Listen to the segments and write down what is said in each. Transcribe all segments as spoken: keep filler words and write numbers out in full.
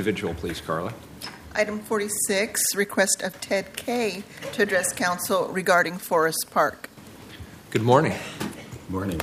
individual, please, Carla. Item forty-six, request of Ted Kay to address council regarding Forest Park. Good morning. Good morning.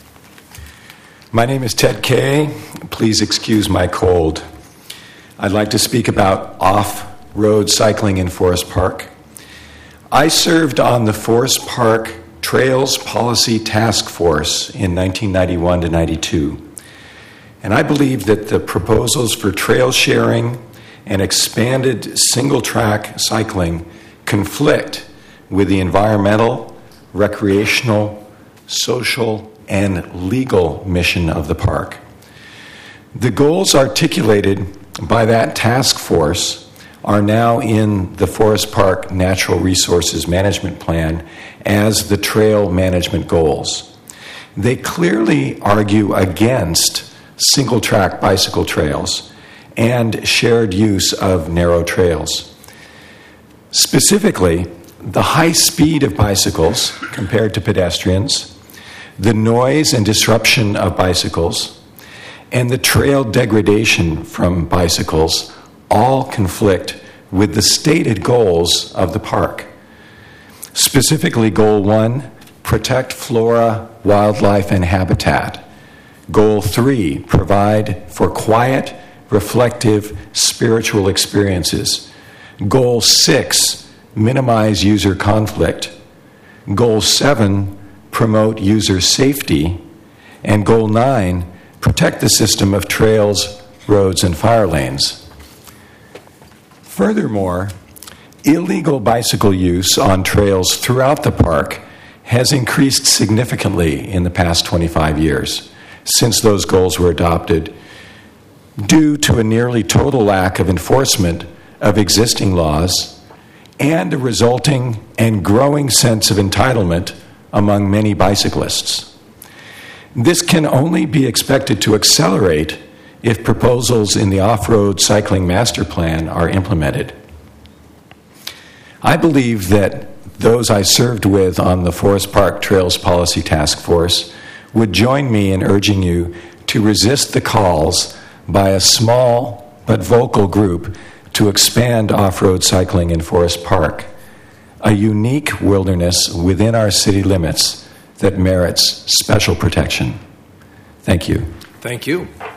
My name is Ted Kay. Please excuse my cold. I'd like to speak about off-road cycling in Forest Park. I served on the Forest Park Trails Policy Task Force in nineteen ninety-one to ninety-two. And I believe that the proposals for trail sharing and expanded single-track cycling conflict with the environmental, recreational, social, and legal mission of the park. The goals articulated by that task force are now in the Forest Park Natural Resources Management Plan as the trail management goals. They clearly argue against single-track bicycle trails and shared use of narrow trails. Specifically, the high speed of bicycles compared to pedestrians, the noise and disruption of bicycles, and the trail degradation from bicycles all conflict with the stated goals of the park. Specifically, Goal one, protect flora, wildlife, and habitat. Goal three, provide for quiet, reflective, spiritual experiences. Goal six, minimize user conflict. Goal seven, promote user safety. And Goal nine, protect the system of trails, roads, and fire lanes. Furthermore, illegal bicycle use on trails throughout the park has increased significantly in the past twenty-five years since those goals were adopted, due to a nearly total lack of enforcement of existing laws and a resulting and growing sense of entitlement among many bicyclists. This can only be expected to accelerate if proposals in the Off-Road Cycling Master Plan are implemented. I believe that those I served with on the Forest Park Trails Policy Task Force would join me in urging you to resist the calls by a small but vocal group to expand off-road cycling in Forest Park, a unique wilderness within our city limits that merits special protection. Thank you. Thank you.